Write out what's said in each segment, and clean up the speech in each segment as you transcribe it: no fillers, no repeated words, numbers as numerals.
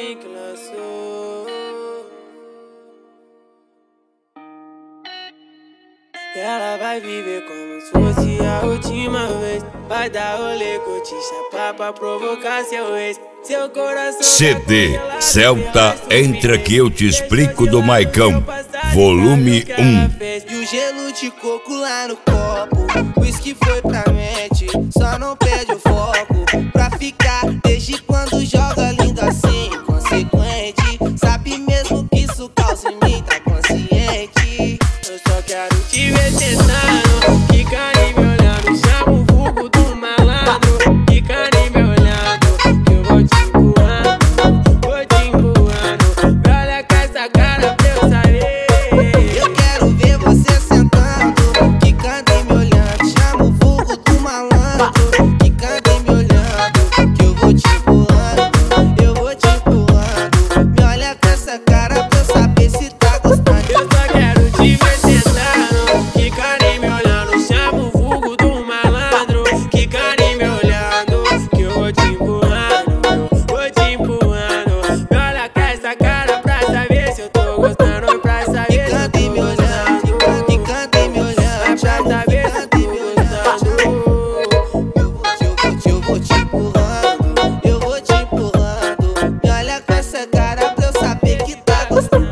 aí que lançou. Ela vai viver como se fosse a última vez. Vai dar rolê, curtir, chapar pra provocar seu ex. Seu coração CD Celta Entra Que Eu Te Explico do Maicão, volume 1. E o gelo de coco lá no copo, whisky foi pra mente, só não perde o foco. Pra ficar desde quando joga lindo assim, inconsequente. Sabe mesmo que isso causa em mim, tá consciente. Eu só quero te ver tentando, ficando e me olhando. Chama o vulgo do malandro, ficando e me olhando. Que eu vou te empurrando, vou te empurrando. Me olha com essa cara pra eu saber. Eu quero ver você sentando, ficando e me olhando. Chama o vulgo do malandro, ficando e me olhando. Que eu vou te empurrando, eu vou te empurrando. Me olha com essa cara pra eu saber se tá gostando. Eu só quero te ver sentando, ficando e me olhando. Chama o vulgo do malandro, ficando e me olhando. Que eu vou te empurrando, vou te empurrando. Me olha com essa cara pra saber se eu tô gostando. Pra saber se eu tô gostando. Ficando e me olhando, pra saber se eu tô gostando. Eu vou te empurrando, eu vou te empurrando. Me olha com essa cara pra eu saber que tá gostando.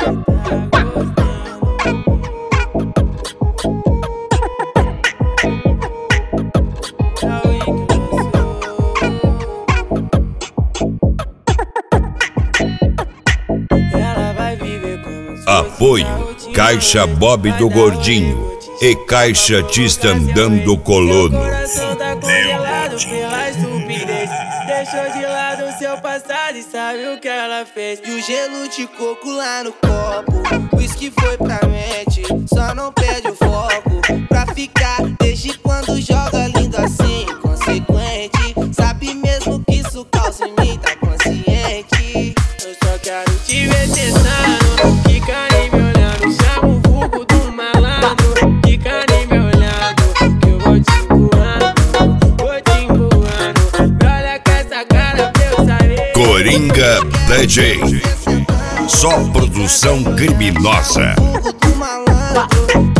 Ela vai viver como se Apoio Caixa Bob do Gordinho e Caixa Tistandão do Colono. Coração tá congelado pela estupidez. Deixou de lado seu passado e sabe o que ela fez. E o gelo de coco lá no copo, whisky foi pra mente, só não perde o foco. Pra ficar desde quando joga lindo assim, inconsequente. Sabe mesmo que isso causa em mim, tá consciente. Eu só quero te ver tentando, ficando e me olhando. Chama o vulgo do malandro, ficando e me olhando. Que eu vou te empurrando, vou te empurrando. Me olha com essa cara pra eu saber. Coringa DJ, só produção criminosa. Vulgo do malandro,